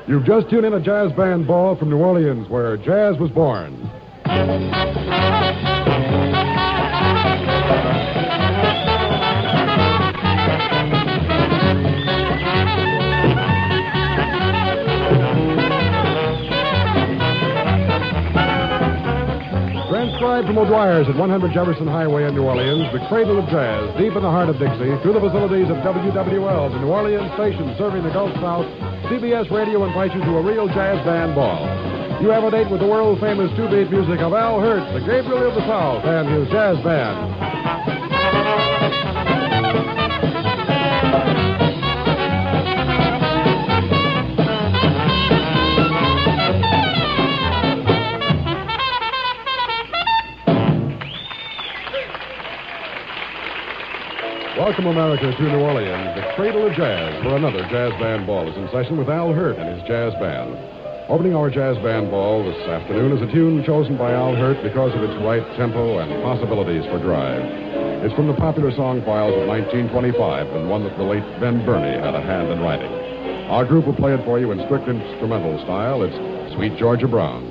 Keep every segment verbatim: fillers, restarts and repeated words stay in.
You've just tuned in a jazz band ball from New Orleans, where jazz was born. Transcribed from O'Dwyer's at one hundred Jefferson Highway in New Orleans, the cradle of jazz, deep in the heart of Dixie, through the facilities of W W L, the New Orleans station serving the Gulf South, C B S Radio invites you to a real jazz band ball. You have a date with the world-famous two-beat music of Al Hirt, the Gabriel of the South, and his jazz band. Welcome, America, to New Orleans, the cradle of jazz, where another jazz band ball is in session with Al Hirt and his jazz band. Opening our jazz band ball this afternoon is a tune chosen by Al Hirt because of its right tempo and possibilities for drive. It's from the popular song files of nineteen twenty-five, and one that the late Ben Burney had a hand in writing. Our group will play it for you in strict instrumental style. It's Sweet Georgia Brown.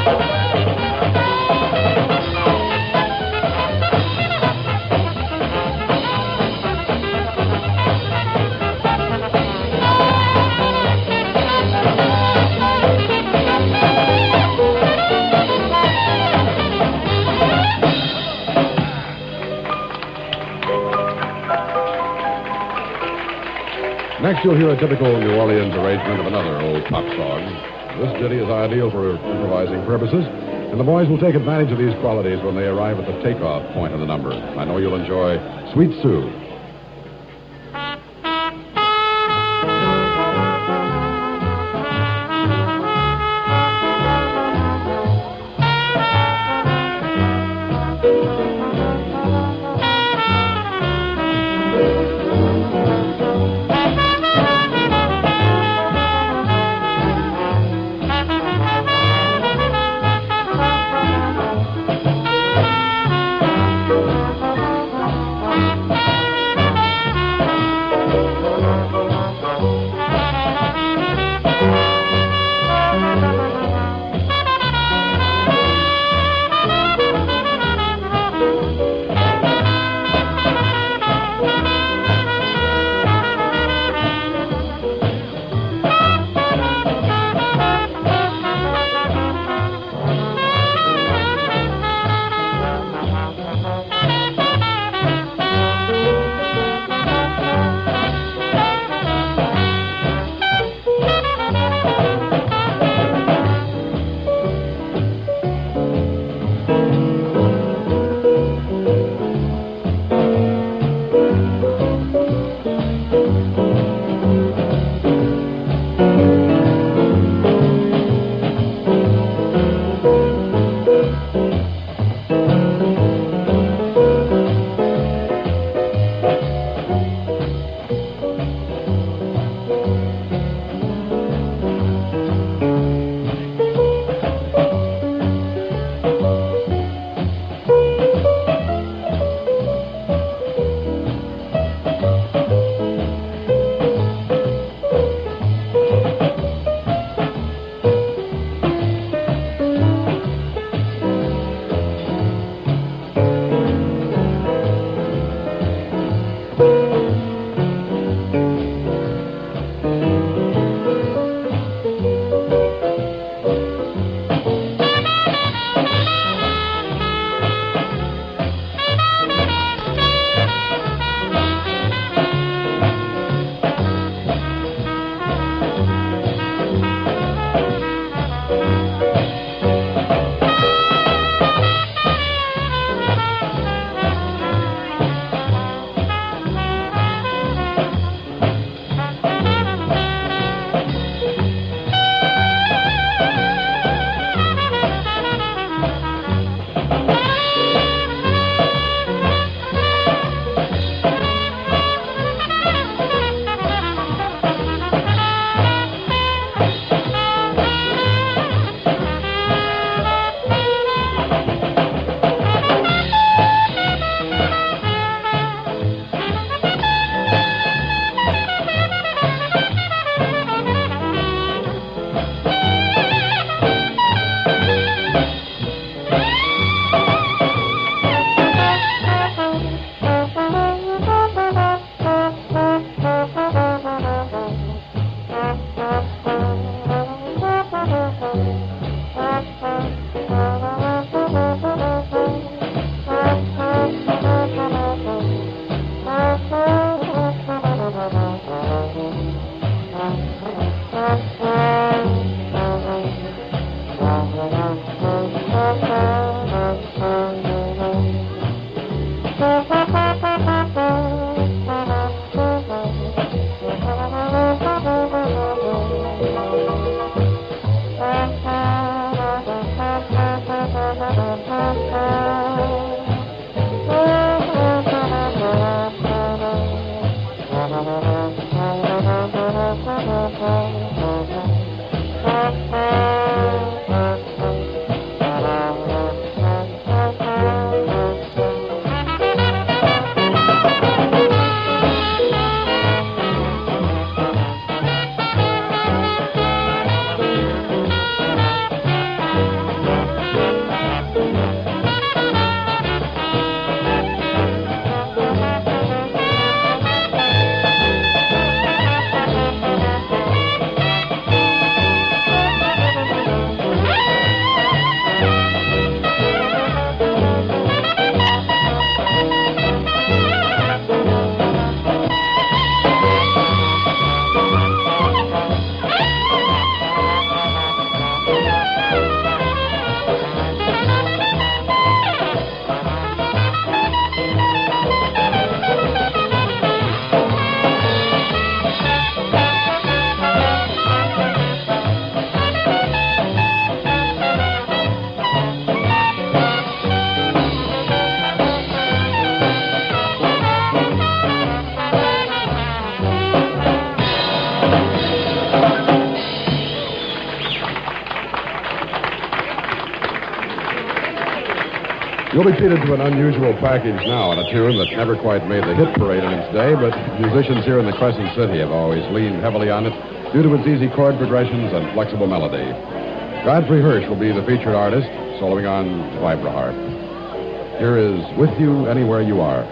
Next, you'll hear a typical New Orleans arrangement of another old pop song. This ditty is ideal for improvising purposes, and the boys will take advantage of these qualities when they arrive at the takeoff point of the number. I know you'll enjoy Sweet Sue. You'll be treated to an unusual package now on a tune that never quite made the hit parade in its day, but musicians here in the Crescent City have always leaned heavily on it due to its easy chord progressions and flexible melody. Godfrey Hirsch will be the featured artist, soloing on vibra harp. Here is With You Anywhere You Are.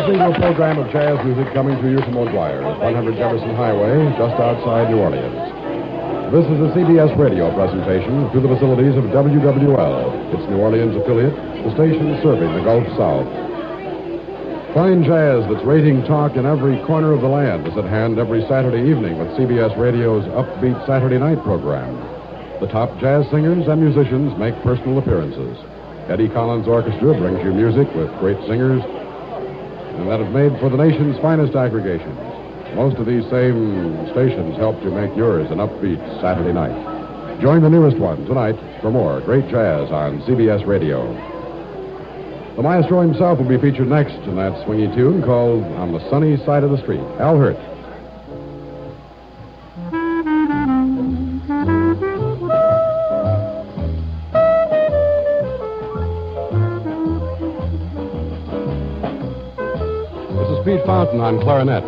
listening to a program of jazz music coming to you from O'Dwyer, one hundred Jefferson Highway, just outside New Orleans. This is a C B S radio presentation through the facilities of W W L, its New Orleans affiliate, the station serving the Gulf South. Fine jazz that's rating talk in every corner of the land is at hand every Saturday evening with C B S Radio's Upbeat Saturday Night program. The top jazz singers and musicians make personal appearances. Eddie Collins Orchestra brings you music with great singers and that have made for the nation's finest aggregations. Most of these same stations helped to make yours an upbeat Saturday night. Join the newest one tonight for more great jazz on C B S Radio. The maestro himself will be featured next in that swingy tune called On the Sunny Side of the Street. Al Hirt. This is Pete Fountain on clarinet.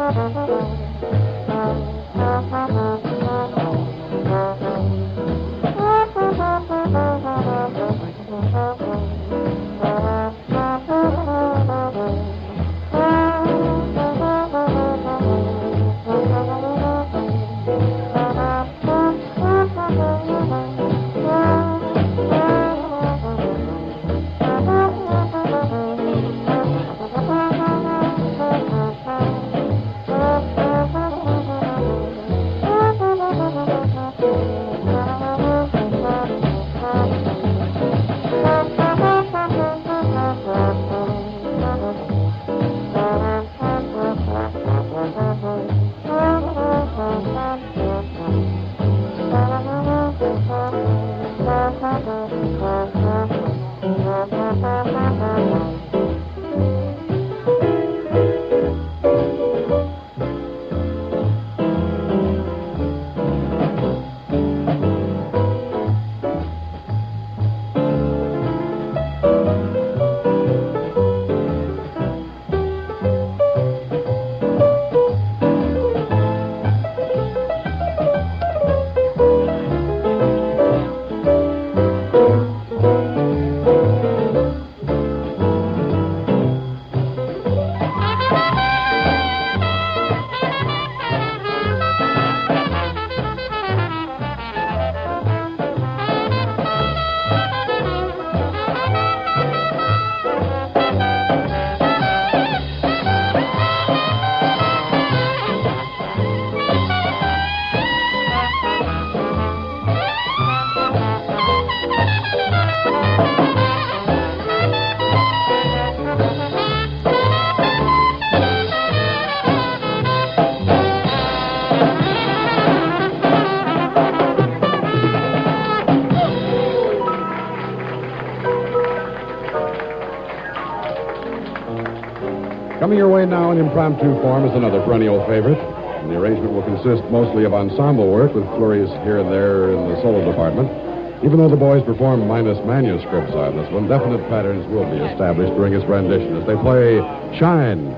Coming your way now in impromptu form is another perennial favorite. And the arrangement will consist mostly of ensemble work with flurries here and there in the solo department. Even though the boys perform minus manuscripts on this one, definite patterns will be established during its rendition as they play Shine.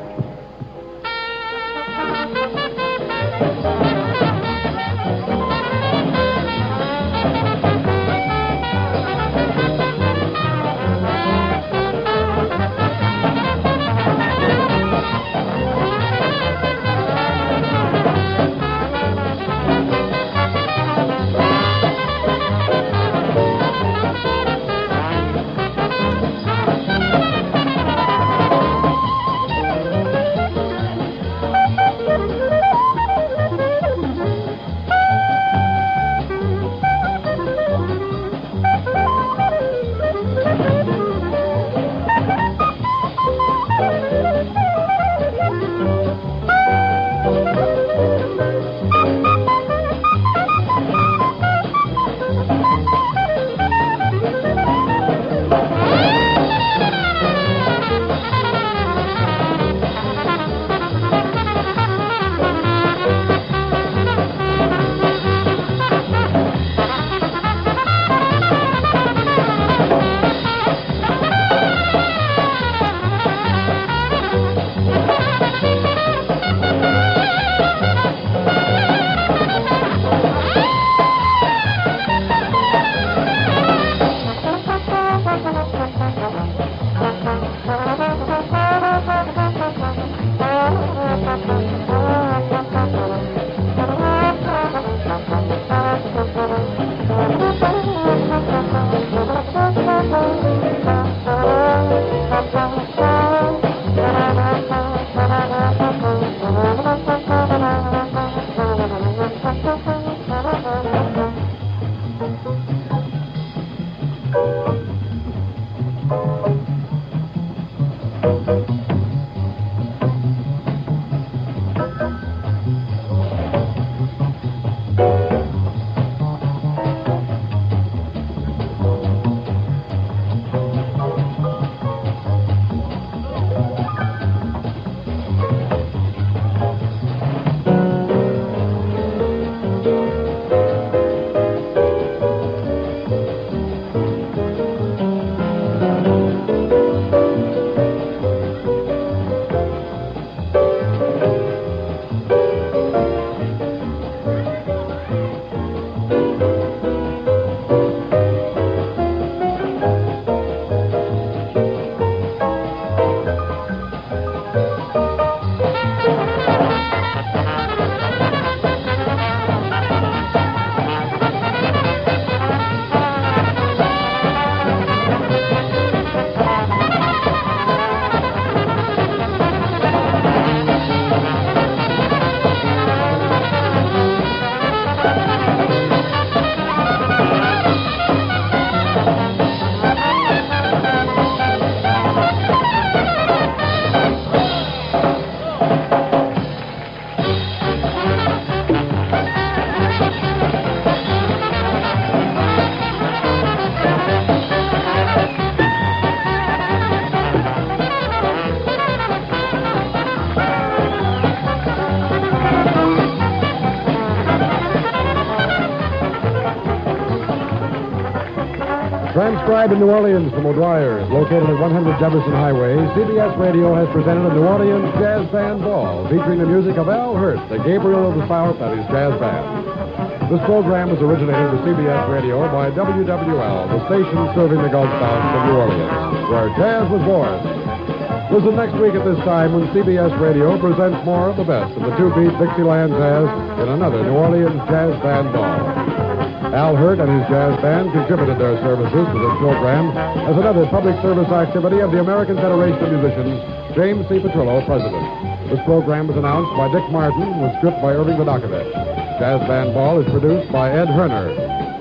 Transcribed in New Orleans from O'Dwyer's, located at one hundred Jefferson Highway, C B S Radio has presented a New Orleans Jazz Band Ball featuring the music of Al Hirt, the Gabriel of the South, and his jazz band. This program was originated with C B S Radio by W W L, the station serving the Gulf South of New Orleans, where jazz was born. Listen next week at this time when C B S Radio presents more of the best of the two-beat Dixieland jazz in another New Orleans Jazz Band Ball. Al Hirt and his jazz band contributed their services to this program as another public service activity of the American Federation of Musicians, James C. Petrillo, President. This program was announced by Dick Martin with script by Irving Vodakovich. Jazz Band Ball is produced by Ed Herner.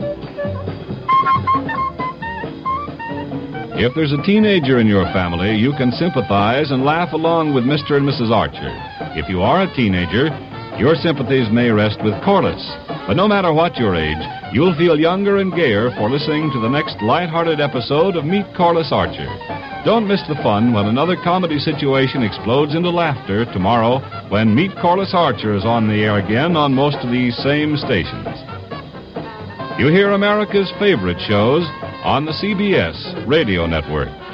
If there's a teenager in your family, you can sympathize and laugh along with Mister and Missus Archer. If you are a teenager, your sympathies may rest with Corliss. But no matter what your age, you'll feel younger and gayer for listening to the next light-hearted episode of Meet Corliss Archer. Don't miss the fun when another comedy situation explodes into laughter tomorrow when Meet Corliss Archer is on the air again on most of these same stations. You hear America's favorite shows on the C B S Radio Network.